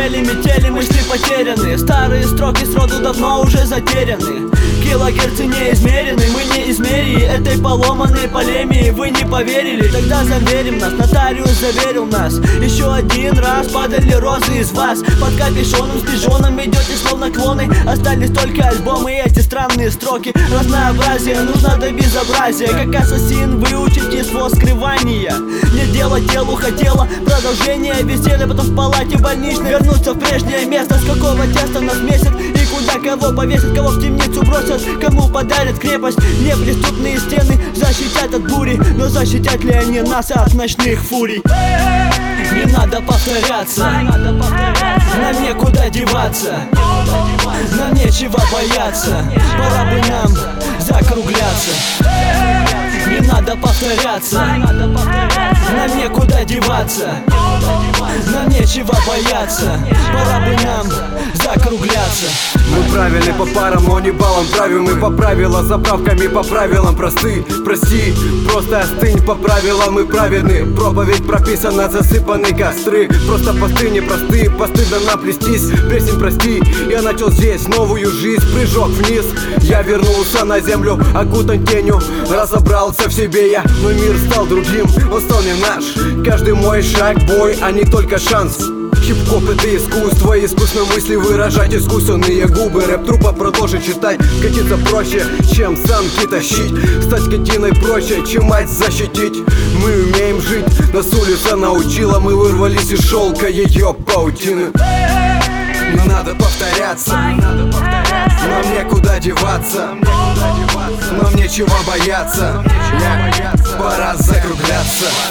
метели, мысли потеряны. Старые строки сроду давно уже затеряны. Килогерцы не измерены, мы не измерили этой поломанной полемии. Вы не поверили, тогда заверим нас. Нотариус заверил нас. Еще один раз падали розы из вас. Под капюшоном с пижоном идете словно клоны. Остались только альбомы и эти странные строки. Разнообразие нужно до безобразия. Как ассасин выучите свое скрывания. Не дело телу хотела продолжение веселья, потом в палате больничной вернуться в прежнее место. С какого теста нас месяц и куда кого повесят, кого в темницу бросят, кому подарят крепость. Неприступные стены защитят от бури, но защитят ли они нас от ночных фурий? Не надо повторяться, нам некуда деваться, нам нечего бояться, пора бы нам закругляться. Не надо повторяться, нам некуда деваться, нам нечего бояться, пора бы нам закругляться. Мы правильны по парам, но не баллам правим. Мы по правилам, заправками по правилам просты. Прости, просто остынь, по правилам мы праведны. Проповедь прописана, засыпаны костры. Просто посты непростые, постыдно наплестись. Песень прости, я начал здесь новую жизнь. Прыжок вниз, я вернулся на землю, окутан тенью. Разобрался в себе я, но мир стал другим. Он стал не наш, каждый мой шаг бой, а не только шанс. Хип-хоп это искусство, искусно мысли выражать, искусственные губы. Рэп трупа продолжить читать, катиться проще, чем санки тащить. Стать скотиной проще, чем мать защитить. Мы умеем жить, нас улица научила. Мы вырвались из шелка ее паутины. Но надо повторяться, нам некуда деваться, нам нечего бояться, пора закругляться.